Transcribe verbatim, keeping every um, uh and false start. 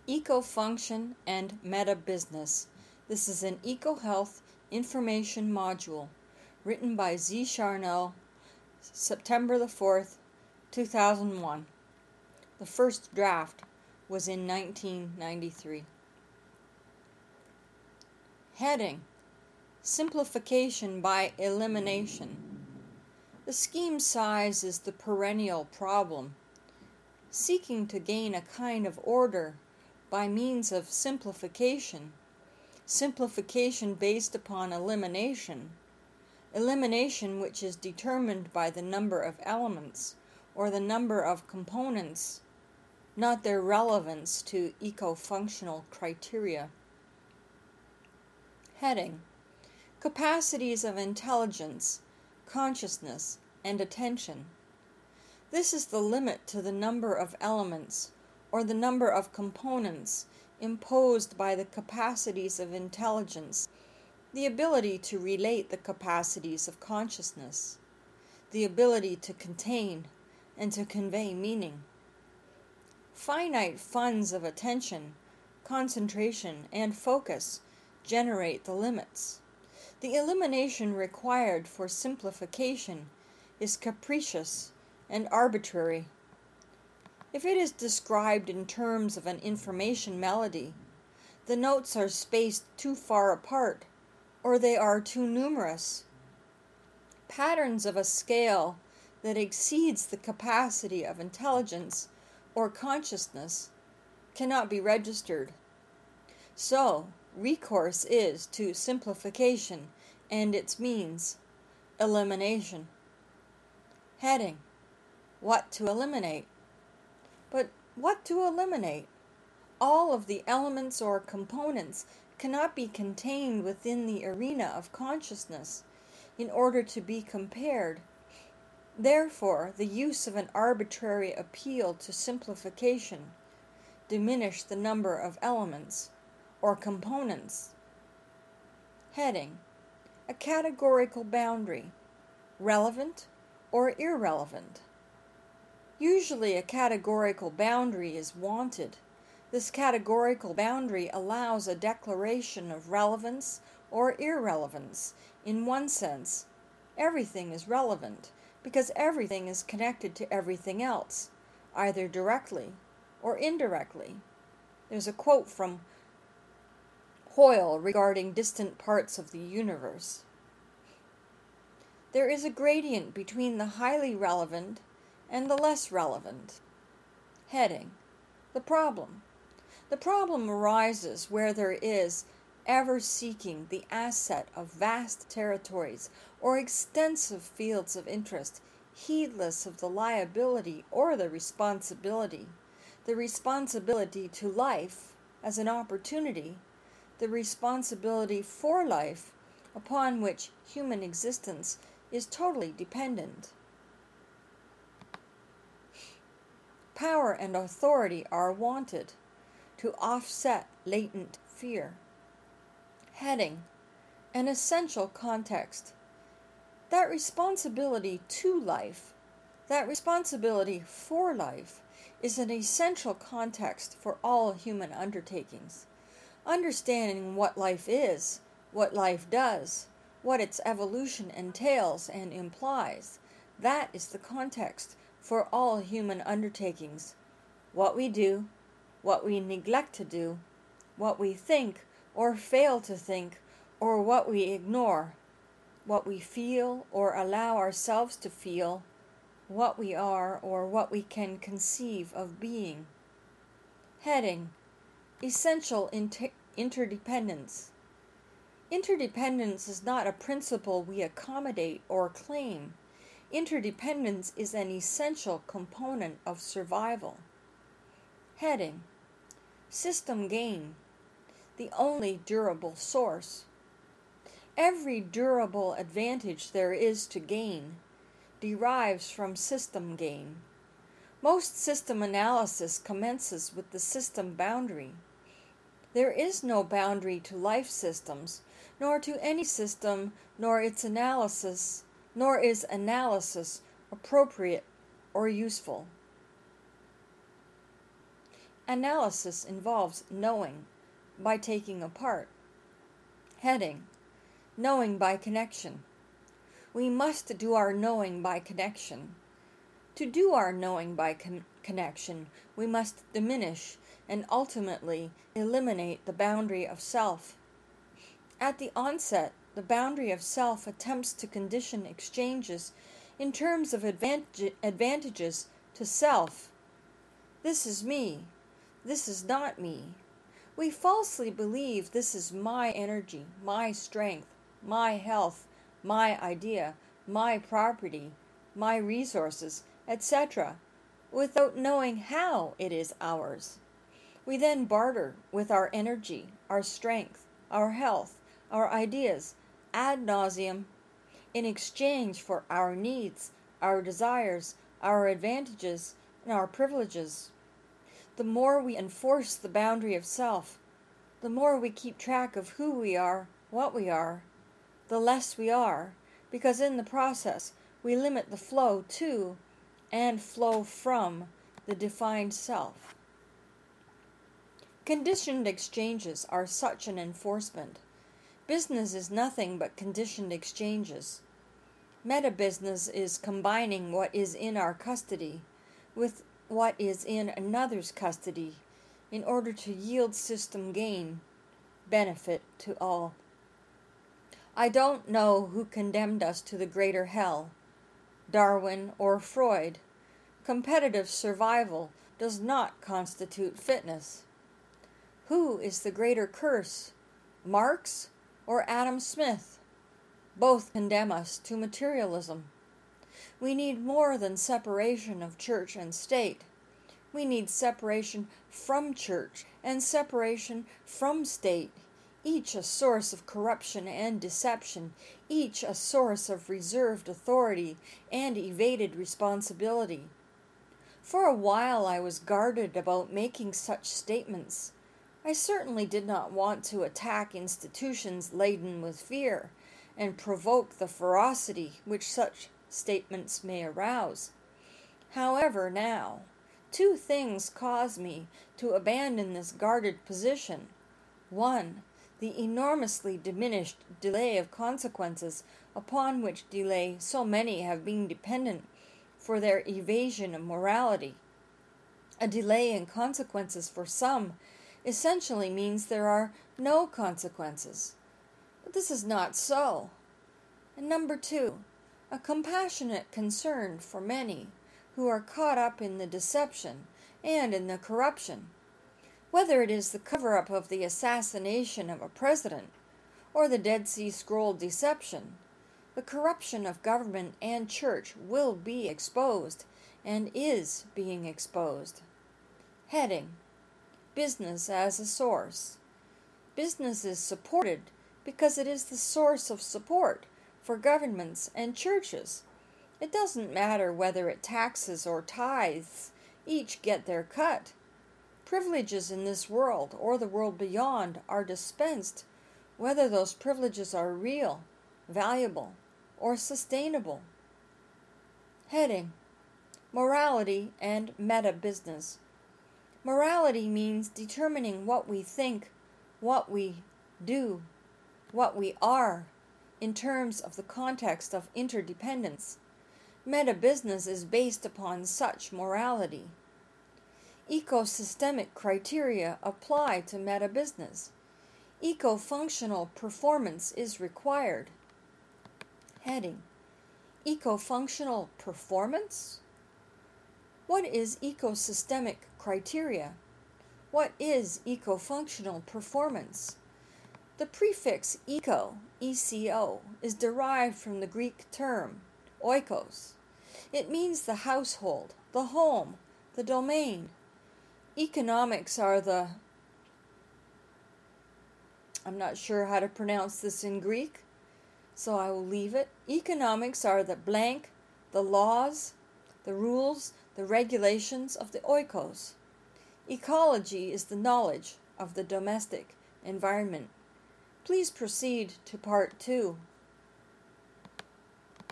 Eco-Function and Meta-Business. This is an EcoHealth information module written by Z. Charnel, September the fourth, two thousand one. The first draft was in nineteen ninety-three. Heading: Simplification by Elimination. The scheme size is the perennial problem. Seeking to gain a kind of order by means of simplification, simplification based upon elimination, elimination which is determined by the number of elements or the number of components, not their relevance to eco-functional criteria. Heading: Capacities of intelligence, consciousness, and attention. This is the limit to the number of elements or the number of components imposed by the capacities of intelligence, the ability to relate the capacities of consciousness, the ability to contain and to convey meaning. Finite funds of attention, concentration, and focus generate the limits. The elimination required for simplification is capricious and arbitrary. If it is described in terms of an information melody, the notes are spaced too far apart, or they are too numerous. Patterns of a scale that exceeds the capacity of intelligence or consciousness cannot be registered. So, recourse is to simplification and its means, elimination. Heading: What to eliminate? But what to eliminate? All of the elements or components cannot be contained within the arena of consciousness in order to be compared. Therefore, the use of an arbitrary appeal to simplification diminish the number of elements or components. Heading: A categorical boundary, relevant or irrelevant. Usually a categorical boundary is wanted. This categorical boundary allows a declaration of relevance or irrelevance. In one sense, everything is relevant because everything is connected to everything else, either directly or indirectly. There's a quote from Hoyle regarding distant parts of the universe. There is a gradient between the highly relevant and the less relevant. Heading: The problem. The problem arises where there is ever seeking the asset of vast territories or extensive fields of interest, heedless of the liability or the responsibility, the responsibility to life as an opportunity, the responsibility for life upon which human existence is totally dependent. Power and authority are wanted to offset latent fear. Heading: An essential context. That responsibility to life, that responsibility for life, is an essential context for all human undertakings. Understanding what life is, what life does, what its evolution entails and implies, that is the context for all human undertakings. What we do, what we neglect to do, what we think or fail to think, or what we ignore, what we feel or allow ourselves to feel, what we are or what we can conceive of being. Heading: Essential inter- interdependence. Interdependence is not a principle we accommodate or claim. Interdependence is an essential component of survival. Heading: System gain, the only durable source. Every durable advantage there is to gain derives from system gain. Most system analysis commences with the system boundary. There is no boundary to life systems, nor to any system, nor its analysis, nor is analysis appropriate or useful. Analysis involves knowing by taking apart. Heading: Knowing by connection. We must do our knowing by connection. To do our knowing by con- connection, we must diminish and ultimately eliminate the boundary of self. At the onset, the boundary of self attempts to condition exchanges in terms of advantage- advantages to self. This is me. This is not me. We falsely believe this is my energy, my strength, my health, my idea, my property, my resources, et cetera, without knowing how it is ours. We then barter with our energy, our strength, our health, our ideas, ad nauseum, in exchange for our needs, our desires, our advantages, and our privileges. The more we enforce the boundary of self, the more we keep track of who we are, what we are, the less we are, because in the process we limit the flow to and flow from the defined self. Conditioned exchanges are such an enforcement. Business is nothing but conditioned exchanges. Meta-business is combining what is in our custody with what is in another's custody in order to yield system gain, benefit to all. I don't know who condemned us to the greater hell, Darwin or Freud. Competitive survival does not constitute fitness. Who is the greater curse, Marx or Adam Smith? Both condemn us to materialism. We need more than separation of church and state. We need separation from church and separation from state, each a source of corruption and deception, each a source of reserved authority and evaded responsibility. For a while I was guarded about making such statements. I certainly did not want to attack institutions laden with fear and provoke the ferocity which such statements may arouse. However, now, two things cause me to abandon this guarded position. One, the enormously diminished delay of consequences upon which delay so many have been dependent for their evasion of morality. A delay in consequences for some essentially means there are no consequences. But this is not so. And number two, a compassionate concern for many who are caught up in the deception and in the corruption. Whether it is the cover-up of the assassination of a president or the Dead Sea Scroll deception, the corruption of government and church will be exposed and is being exposed. Heading: Business as a source. Business is supported because it is the source of support for governments and churches. It doesn't matter whether it taxes or tithes, each get their cut. Privileges in this world or the world beyond are dispensed, whether those privileges are real, valuable, or sustainable. Heading: Morality and meta-business. Morality means determining what we think, what we do, what we are, in terms of the context of interdependence. Meta-business is based upon such morality. Ecosystemic criteria apply to meta-business. Eco-functional performance is required. Heading: Eco-functional performance? What is ecosystemic criteria? What is eco-functional performance? The prefix eco, E C O, is derived from the Greek term oikos. It means the household, the home, the domain. Economics are the, I'm not sure how to pronounce this in Greek, so I will leave it. Economics are the blank, the laws, the rules, the regulations of the oikos. Ecology is the knowledge of the domestic environment. Please proceed to part two.